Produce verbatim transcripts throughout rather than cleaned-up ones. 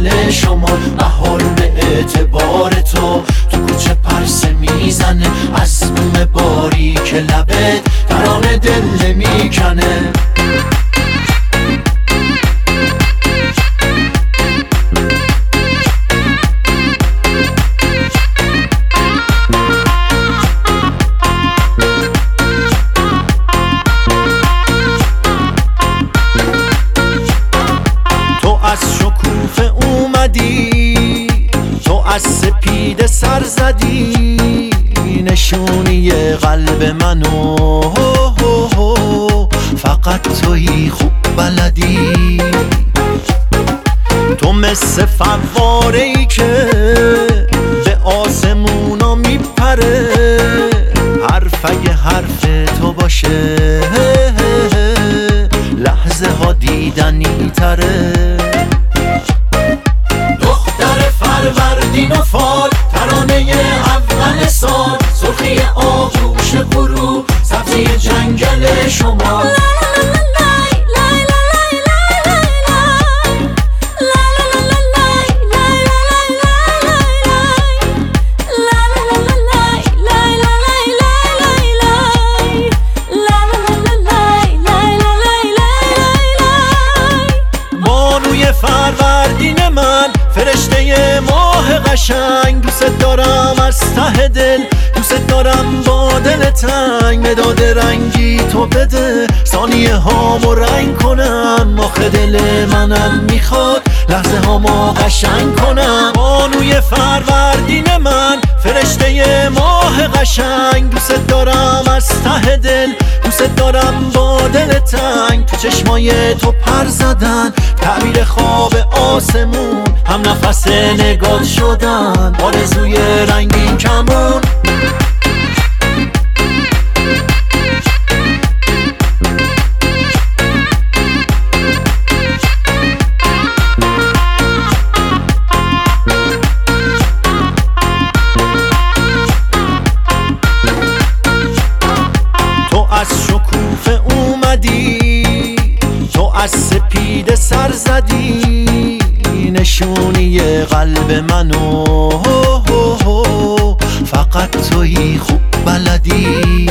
جنگل شمال. بهار به اعتبار تو تو کوچه پرسه میزنه، از بوم باریک لبت ترانه دل میکنه. تو از سپید سر زدی نشونی قلب منو، فقط تویی خوب بلدی. تو مثل فواره‌ای که به آسمونا میپره، حرف اگه حرف تو باشه لحظه ها دیدنی تره. فروردین و فال ترانه اول سال، سرخی آغوش غروب سبزی جنگل شمال. بانوی فروردین من، فرشته ماه قشنگ، دوست دارم از ته دل، دوست دارم با دل تنگ. مداد رنگی تو بده ثانیه هامو رنگ کنم، آخه دل منم میخواد لحظه هامو قشنگ کنم. بانوی فروردین من، فرشته ماه قشنگ، دوست دارم از ته دل، دوست دارم با دل تنگ. تو چشمای تو پر زدن تعبیر خواب آسمون، هم نفس نگات شدن آرزوی رنگین کمون. تو از شکوفه اومدی، تو از سپید سر زدی نشونی قلب منو، فقط تویی خوب بلدی.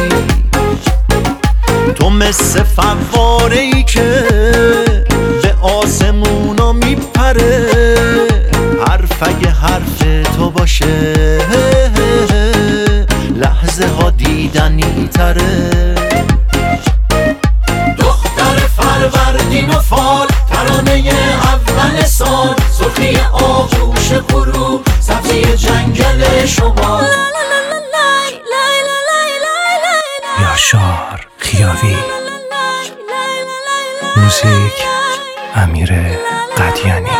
تو مثل فواره‌ای که به آسمونا میپره، حرف اگه حرف تو باشه لحظه ها دیدنی تره. دختر فروردین و فال ترانه اول سال، سرخی آغوش غروب سبزی جنگل شمال. یاشار خیاوی، موزیک امیر قدیانی.